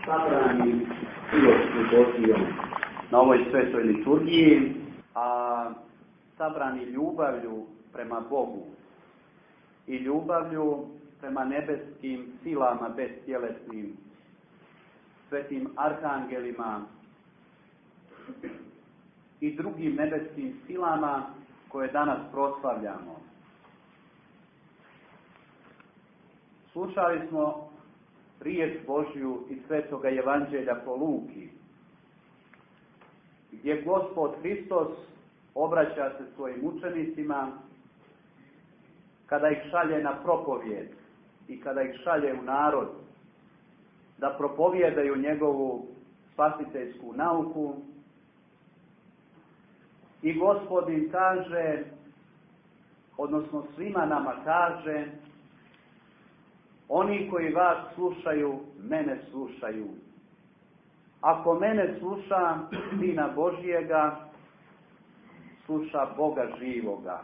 sabrani silošću Božijom na ovoj svetoj liturgiji, a sabrani ljubavlju prema Bogu i ljubavlju prema nebeskim silama bestjelesnim, svetim arhangelima i drugim nebeskim silama koje danas proslavljamo. Slušali smo riječ Božju iz Svetoga Evanđelja po Luki, gdje Gospod Hristos obraća se svojim učenicima kada ih šalje na propovijed i kada ih šalje u narod da propovijedaju njegovu spasiteljsku nauku. I Gospod im kaže, odnosno svima nama kaže: oni koji vas slušaju, mene slušaju. Ako mene sluša, Sina Božjega, sluša Boga živoga.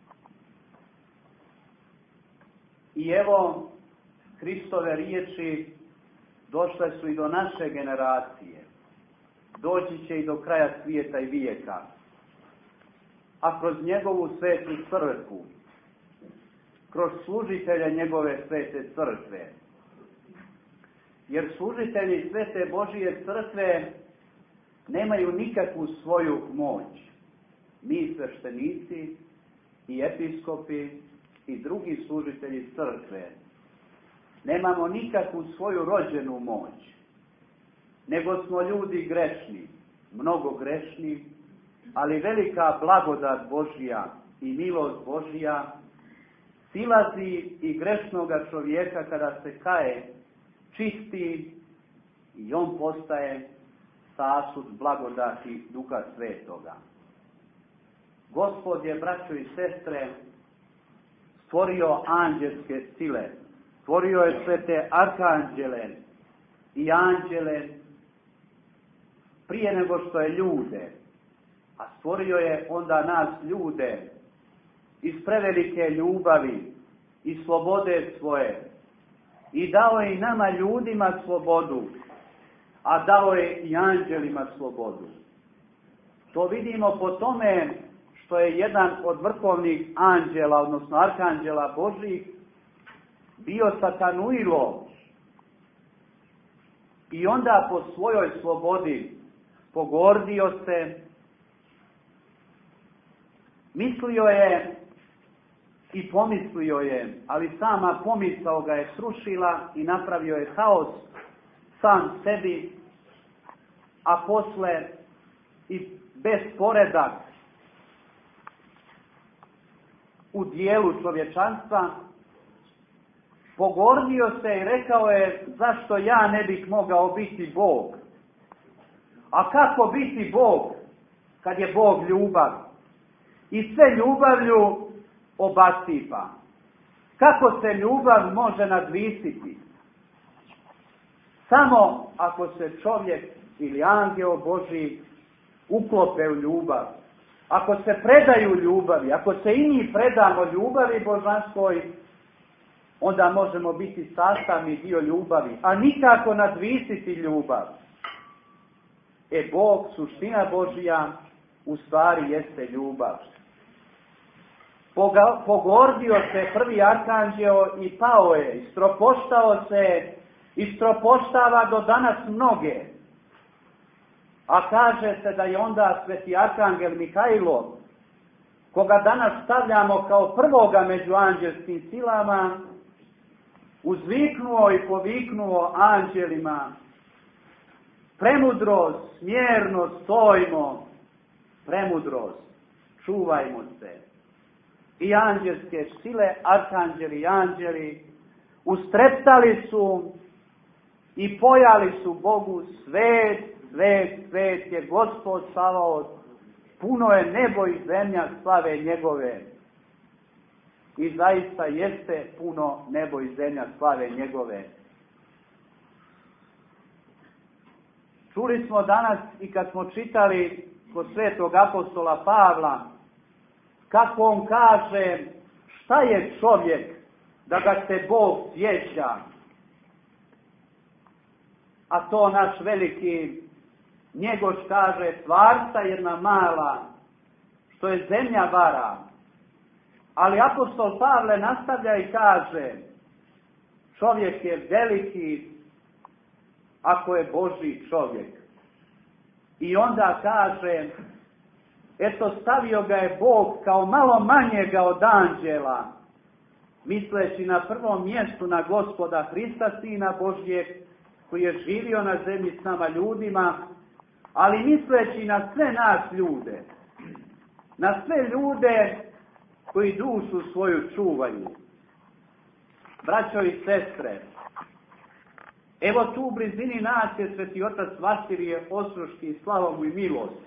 I evo, Hristove riječi došle su i do naše generacije. Doći će i do kraja svijeta i vijeka. A kroz njegovu svetu crkvu, kroz služitelje njegove svete crkve. Jer služitelji svete Božije crkve nemaju nikakvu svoju moć. Mi sveštenici i episkopi i drugi služitelji crkve nemamo nikakvu svoju rođenu moć, nego smo ljudi grešni, mnogo grešni, ali velika blagodat Božja i milost Božja silazi i grešnoga čovjeka kada se kaje, čisti i on postaje sasud blagodati Duha Svetoga. Gospod je, braćo i sestre, stvorio anđelske sile, stvorio je svete arkanđele i anđele prije nego što je ljude, a stvorio je onda nas ljude iz prevelike ljubavi i slobode svoje i dao je i nama ljudima slobodu, a dao je i anđelima slobodu. To vidimo po tome što je jedan od vrhovnih anđela, odnosno arkanđela Božjih, bio Satanuilo i onda po svojoj slobodi pogordio se, mislio je i pomislio je, ali sama pomisao ga je srušila i napravio je haos sam sebi, a posle i besporedak u dijelu čovječanstva. Pogordio se i rekao je: zašto ja ne bih mogao biti Bog? A kako biti Bog kad je Bog ljubav i sve ljubavlju obasipa? Kako se ljubav može nadvisiti? Samo ako se čovjek ili angel Božji uklope u ljubav, ako se predaju ljubavi, ako se i mi predamo ljubavi božanskoj, onda možemo biti sastavni dio ljubavi, a nikako nadvisiti ljubav. Bog, suština Božja, u stvari jeste ljubav. Pogordio se prvi arkanđeo i pao je, istropoštao se, istropoštava do danas mnoge. A kaže se da je onda sveti arkangel Mihajlo, koga danas stavljamo kao prvoga među anđelskim silama, uzviknuo i poviknuo anđelima: premudrost, smjerno stojmo, premudrost, čuvajmo se. I anđelske sile, arkanđeli i anđeli, ustreptali su i pojali su Bogu: svet, svet, svet je Gospod Savaot, puno je nebo i zemlja slave njegove. I zaista jeste puno nebo i zemlja slave njegove. Čuli smo danas i kad smo čitali kod svetog apostola Pavla, kako on kaže šta je čovjek da ga se Bog sjeća. a to naš veliki Njegoš kaže, stvarca jedna mala, što je zemlja vara. Ali apostol Pavle nastavlja i kaže, čovjek je veliki ako je Božji čovjek. I onda kaže, eto stavio ga je Bog kao malo manjega od anđela, misleći na prvom mjestu na Gospoda Hrista, Sina Božjeg, koji je živio na zemlji s nama ljudima, ali misleći na sve nas ljude, na sve ljude koji dušu svoju čuvaju. Braćo i sestre, evo tu u blizini nas je sveti otac Vasilije Ostroški, slava mu i milost.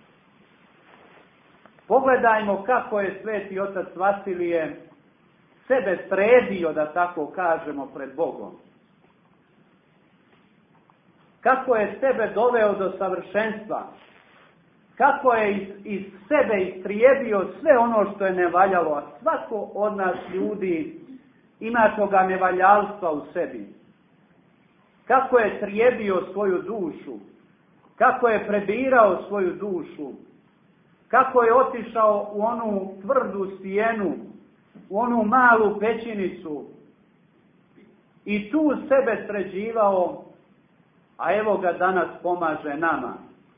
Pogledajmo kako je sveti otac Vasilije sebe sredio, da tako kažemo, pred Bogom. Kako je sebe doveo do savršenstva. Kako je iz sebe istrijebio sve ono što je nevaljalo. A svako od nas ljudi ima toga nevaljalstva u sebi. Kako je trijebio svoju dušu. Kako je prebirao svoju dušu. Kako je otišao u onu tvrdu stijenu, u onu malu pećinicu i tu sebe sređivao, a evo ga danas pomaže nama.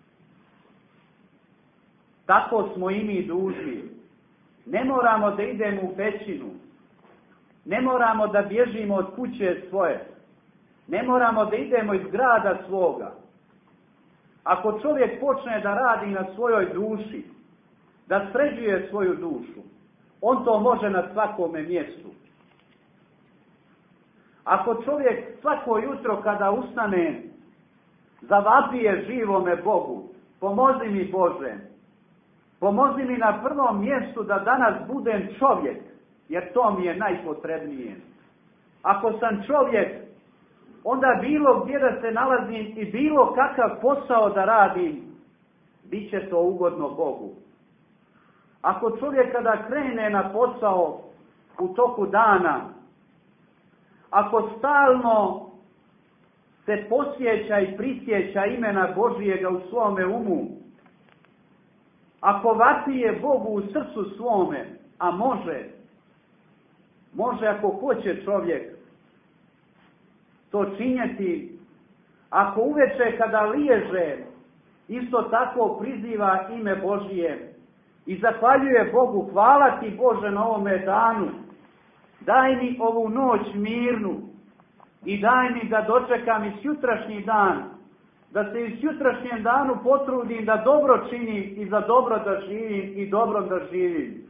Tako smo i mi dužni. Ne moramo da idemo u pećinu. Ne moramo da bježimo od kuće svoje. Ne moramo da idemo iz grada svoga. Ako čovjek počne da radi na svojoj duši, da sređuje svoju dušu, on to može na svakome mjestu. Ako čovjek svako jutro kada ustane zavapije živome Bogu, pomozi mi Bože, pomozi mi na prvom mjestu da danas budem čovjek, jer to mi je najpotrebnije. Ako sam čovjek, onda bilo gdje da se nalazim i bilo kakav posao da radim, bit će to ugodno Bogu. Ako čovjek kada krene na posao u toku dana, ako stalno se posjeća i prisjeća imena Božijega u svome umu, ako vapije Bogu u srcu svome, a može ako hoće čovjek to činjeti, ako uveče kada liježe, isto tako priziva ime Božije i zahvaljuje Bogu, hvala ti Bože na ovome danu, daj mi ovu noć mirnu i daj mi da dočekam i sutrašnji dan, da se i sutrašnjem danu potrudim da dobro činim i za dobro da živim i dobro da živim.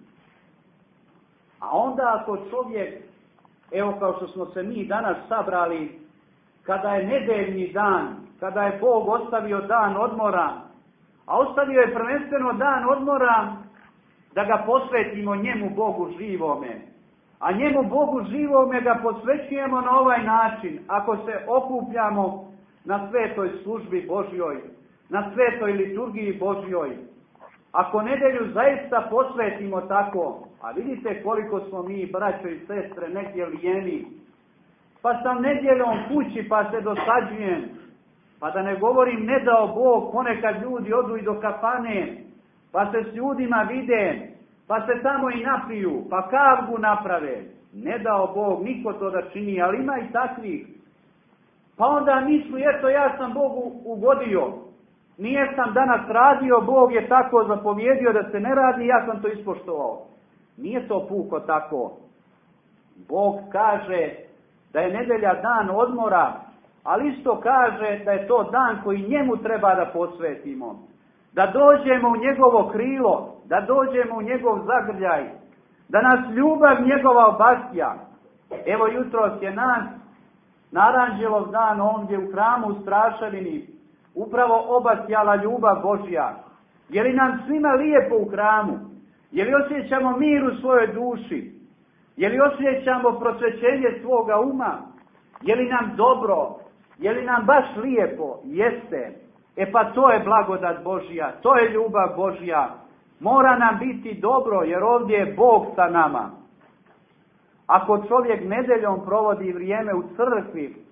A onda ako čovjek, evo kao što smo se mi danas sabrali, kada je nedeljni dan, kada je Bog ostavio dan odmora, a ostavio je prvenstveno dan odmora da ga posvetimo njemu Bogu živome. A njemu Bogu živome ga posvećujemo na ovaj način, ako se okupljamo na svetoj službi Božjoj, na svetoj liturgiji Božjoj. Ako nedelju zaista posvetimo tako, a vidite koliko smo mi, braćo i sestre, negdje lijeni, pa sam nedjeljom kući pa se dosađujem, pa da ne govorim ne dao Bog, ponekad ljudi odu i do kafane, pa se s ljudima vide, pa se tamo i napiju, pa kavgu naprave. Ne dao Bog, niko to da čini, ali ima i takvih. Pa onda misli, eto ja sam Bogu ugodio, nije sam danas radio, Bog je tako zapovjedio da se ne radi, ja sam to ispoštovao. Nije to puko tako. Bog kaže da je nedelja dan odmora, ali isto kaže da je to dan koji njemu treba da posvetimo. Da dođemo u njegovo krilo, da dođemo u njegov zagrljaj, da nas ljubav njegova obasja. Evo jutros je nas, na Aranđelov dan ovdje u hramu u Straševini, upravo obasjala ljubav Božja. Je li nam svima lijepo u hramu? Je li osjećamo mir u svojoj duši? Je li osjećamo prosvećenje svoga uma? Je li nam dobro? Je li nam baš lijepo? Jeste. E pa to je blagodat Božja, to je ljubav Božja. Mora nam biti dobro, jer ovdje je Bog sa nama. Ako čovjek nedeljom provodi vrijeme u crkvi,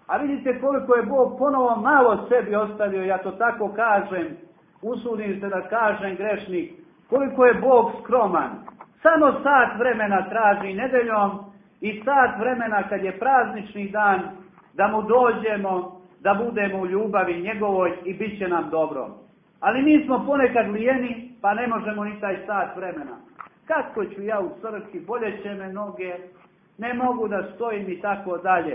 A vidite koliko je Bog ponovo malo sebi ostavio, ja to tako kažem, usudim se da kažem grešnik, koliko je Bog skroman. Samo sat vremena traži nedeljom i sat vremena kad je praznični dan da mu dođemo, da budemo u ljubavi njegovoj i bit će nam dobro. Ali mi smo ponekad lijeni pa ne možemo ni taj sat vremena. Kako ću ja u crkvi, bolje će me noge, ne mogu da stojim i tako dalje.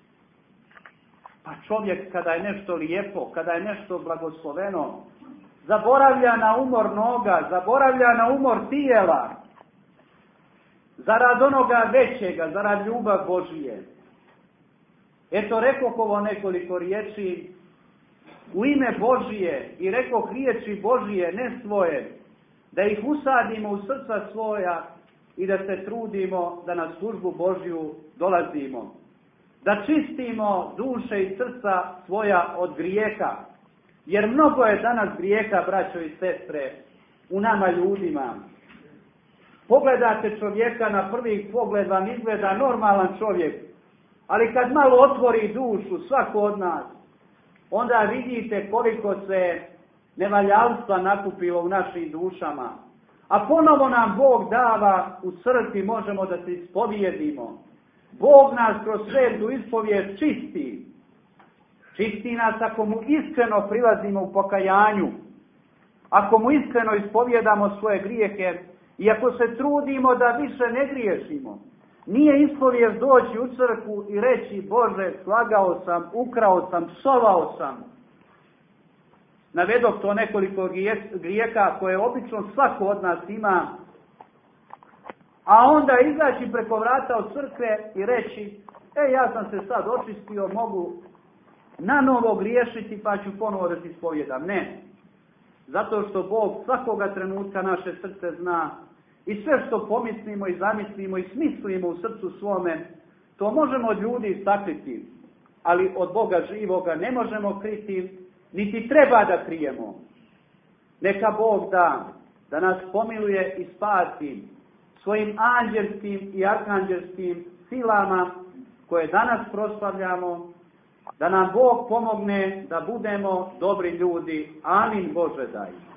Pa čovjek kada je nešto lijepo, kada je nešto blagosloveno, zaboravlja na umor noga, zaboravlja na umor tijela, zarad onoga većega, zarad ljubav Božije. Eto, rekoh ovo nekoliko riječi u ime Božije i rekoh riječi Božije, ne svoje, da ih usadimo u srca svoja i da se trudimo da na službu Božju dolazimo. Da čistimo duše i srca svoja od grijeha. Jer mnogo je danas grijeha, braćo i sestre, u nama ljudima. Pogledate čovjeka, na prvi pogled vam izgleda normalan čovjek, ali kad malo otvori dušu, svako od nas, onda vidite koliko se nevaljalstva nakupilo u našim dušama. A ponovo nam Bog dava u crkvi, možemo da se ispovijedimo. Bog nas kroz svetu ispovijed čisti. Čisti nas ako mu iskreno prilazimo u pokajanju. Ako mu iskreno ispovijedamo svoje grijehe i ako se trudimo da više ne griješimo. Nije ispovijed doći u crkvu i reći Bože, slagao sam, ukrao sam, psovao sam. Navedoh to nekoliko grijeha koje obično svako od nas ima. A onda izaći preko vrata od crkve i reći, ja sam se sad očistio, mogu na novo griješiti pa ću ponovo da se ispovjedam. Ne. Zato što Bog svakoga trenutka naše srce zna i sve što pomislimo i zamislimo i smislimo u srcu svome, to možemo od ljudi sakriti, ali od Boga živoga ne možemo kriti, niti treba da krijemo. Neka Bog da nas pomiluje i spasi svojim anđelskim i arkanđelskim silama koje danas proslavljamo, da nam Bog pomogne da budemo dobri ljudi. Amin, Bože daj.